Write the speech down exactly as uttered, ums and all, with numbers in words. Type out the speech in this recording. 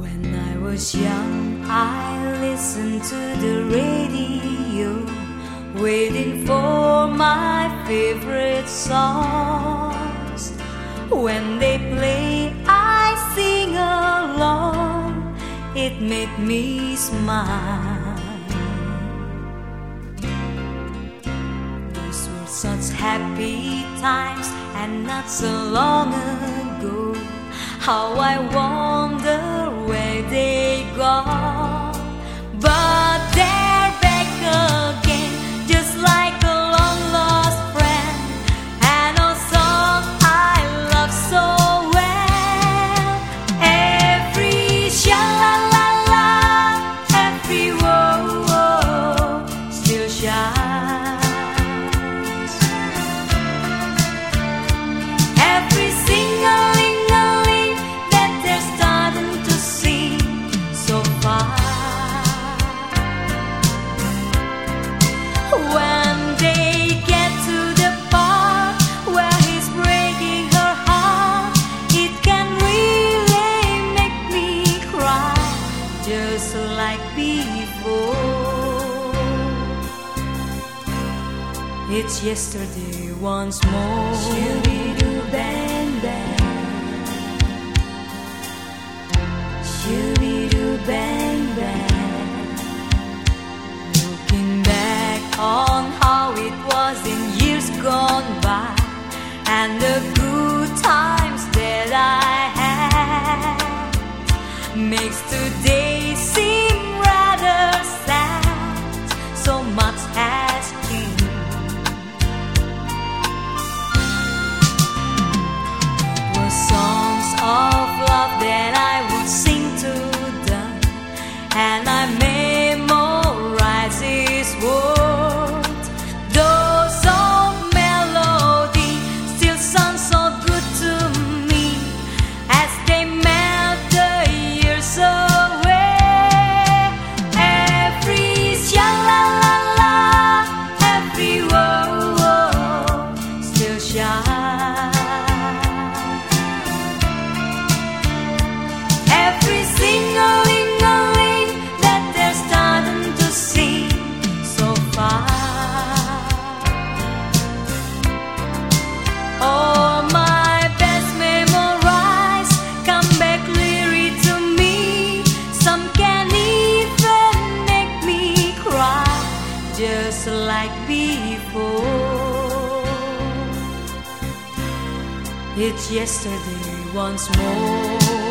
When I was young, I listened to the radio, waiting for my favorite songs. When they play, I sing along. It made me smile. These were such happy times, and not so long ago. How I wonder where they gone. But they're back again, just like a long lost friend, and a song I love so well. Every sha-la-la-la, every whoa-whoa still shines. Every single when they get to the part where he's breaking her heart, it can really make me cry, just like before. It's yesterday once more. Shoo-be-doo bang bang, shoo-be-doo bang bang. On how it was in years gone by, and the good times that I had, makes today seem rather sad. So much has changed. It was songs of love that I would sing to them, and I memorize his words. Just like before. It's yesterday once more.